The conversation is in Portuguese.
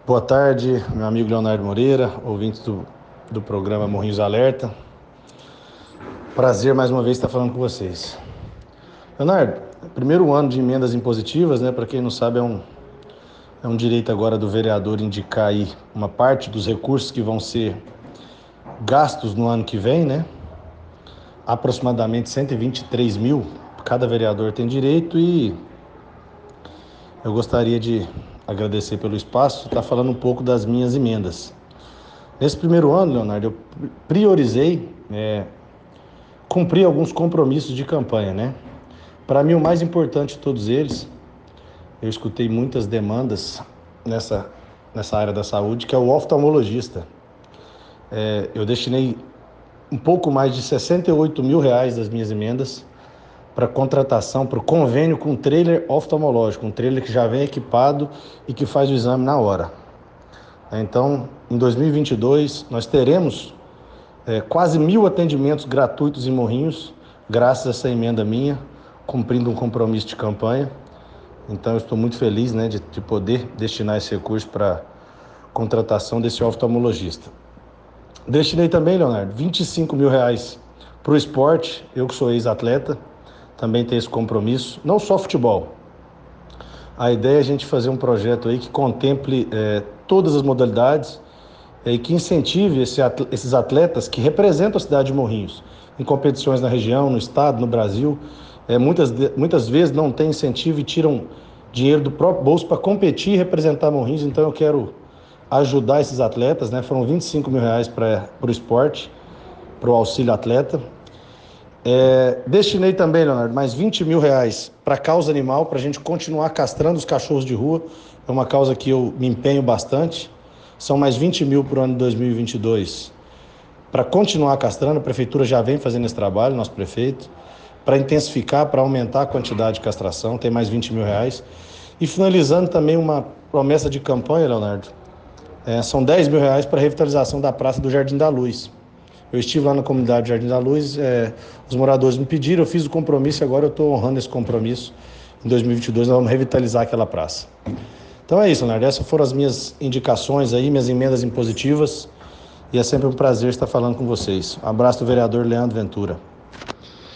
Boa tarde, meu amigo Leonardo Moreira, ouvintes do programa Morrinhos Alerta. Prazer mais uma vez estar falando com vocês. Leonardo, primeiro ano de emendas impositivas, né? Para quem não sabe, é um direito agora do vereador indicar aí uma parte dos recursos que vão ser gastos no ano que vem, né? Aproximadamente 123 mil, cada vereador tem direito e eu gostaria de agradecer pelo espaço e estar falando um pouco das minhas emendas. Nesse primeiro ano, Leonardo, eu priorizei cumprir alguns compromissos de campanha, né? Para mim, o mais importante de todos eles, eu escutei muitas demandas nessa, nessa área da saúde, que é o oftalmologista. Eu destinei um pouco mais de 68 mil reais das minhas emendas para contratação, para o convênio com um trailer oftalmológico, um trailer que já vem equipado e que faz o exame na hora. Então, em 2022, nós teremos quase 1.000 atendimentos gratuitos em Morrinhos, graças a essa emenda minha, cumprindo um compromisso de campanha. Então, eu estou muito feliz, né, de poder destinar esse recurso para contratação desse oftalmologista. Destinei também, Leonardo, 25 mil reais para o esporte. Eu que sou ex-atleta, também tenho esse compromisso. Não só futebol. A ideia é a gente fazer um projeto aí que contemple todas as modalidades e que incentive esses atletas que representam a cidade de Morrinhos em competições na região, no estado, no Brasil. Muitas vezes não tem incentivo e tiram dinheiro do próprio bolso para competir e representar Morrinhos. Então eu quero ajudar esses atletas, né? Foram 25 mil reais para o esporte, para o auxílio atleta. Destinei também, Leonardo, mais 20 mil reais para a causa animal, para a gente continuar castrando os cachorros de rua. É uma causa que eu me empenho bastante. São mais 20 mil para o ano de 2022 para continuar castrando. A prefeitura já vem fazendo esse trabalho, nosso prefeito, para intensificar, para aumentar a quantidade de castração. Tem mais 20 mil reais. E finalizando também uma promessa de campanha, Leonardo. São 10 mil reais para a revitalização da Praça do Jardim da Luz. Eu estive lá na comunidade Jardim da Luz, os moradores me pediram, eu fiz o compromisso e agora eu estou honrando esse compromisso. Em 2022 nós vamos revitalizar aquela praça. Então é isso, Leonardo. Essas foram as minhas indicações aí, minhas emendas impositivas. E é sempre um prazer estar falando com vocês. Um abraço do vereador Leandro Ventura.